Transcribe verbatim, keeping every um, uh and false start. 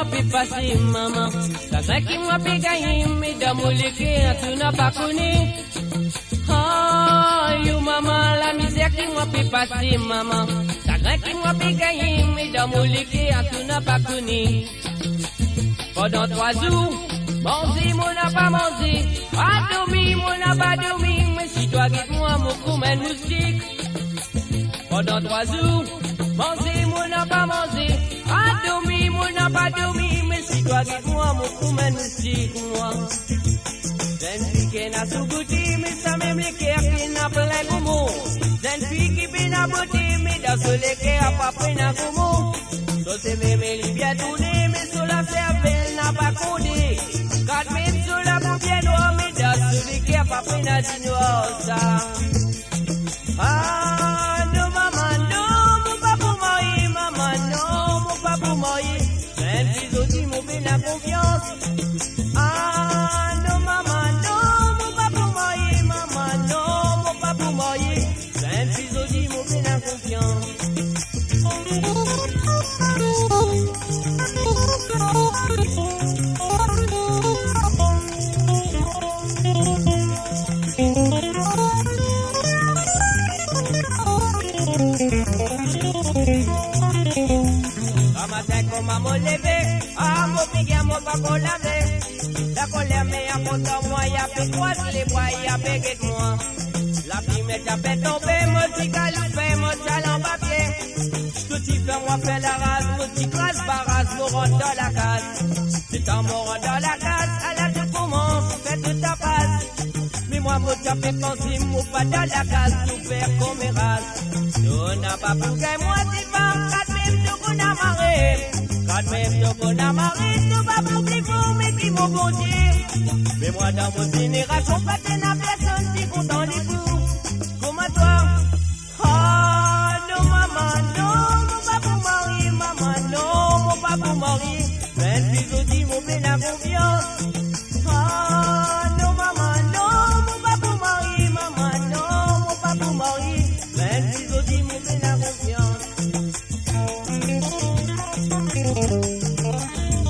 moi puis passer maman. Ça qui moi puis gagner, mais dans mon liquide, tu n'as pas connu. Oh, you maman, la misère qui moi puis passer maman. Ça qui moi puis gagner, mais dans mon liquide, tu n'as pas connu. Pendant trois jours, manger, mon n'a pas mangé. Pas dormi, mon n'a pas dormi. Mais si toi guides moi, mon coup, mène musique. Pendant trois jours, manger, mon n'a pas mangé. Pas dormi, mon n'a pas dormi. Mais si toi guides moi, mon coup, mène musique, moi. Jeune fille qui n'a sous-goûté, mais ça même les cœurs qui n'a plein de mots. Jeune fille qui vient à beauté, mais dans ce les cœurs, pas plein de mots. So c'est même les bien tourné, mais sur la cervelle n'a pas codé. Quatre mètres sur la boutique noire, mais dans celui qui a pas pris la dinosa. Ah, non, maman, non, mon pas pour mourir, maman, non, mon pas pour mourir. Même si aussi mon fait la confiance. Ah, non, maman, non, mon pas pour mourir, maman, non, mon pas pour mourir. Même si aussi mon fait la confiance. A matin comme à me lever, à mon piquet, à mon papa laver. La colère mais à contre moi, y'a fait croise les bois, y'a bégué de moi. La fille m'est à fait tomber, mon petit galopé, mon talent papier. Tout y fait moi fait la race, mon petit crasse barrasse, me rentre dans la case. C'est en me rentre dans la case, à la tout commence, fait toute ta passe. Mais moi, mon tapé pensé, mon pas dans la case, tout faire comme mes races. Nous n'a pas pour que moi, c'est pas, quand même, nous qu'on a marré. Quand même, nous qu'on a marré, tout va pour les fous, mais qui m'ont bon Dieu. Mais moi, dans mon génération, pas de la personne, qui content les fous. Comme à toi. Ah, non, maman, non, mon pas pour mari, maman, non, mon pas pour mari. Même puis aussi, mon fait la confiance. Ah, non, maman, non, mon pas pour mari, maman, non, mon pas pour mari. Même puis aussi, mon fait la confiance.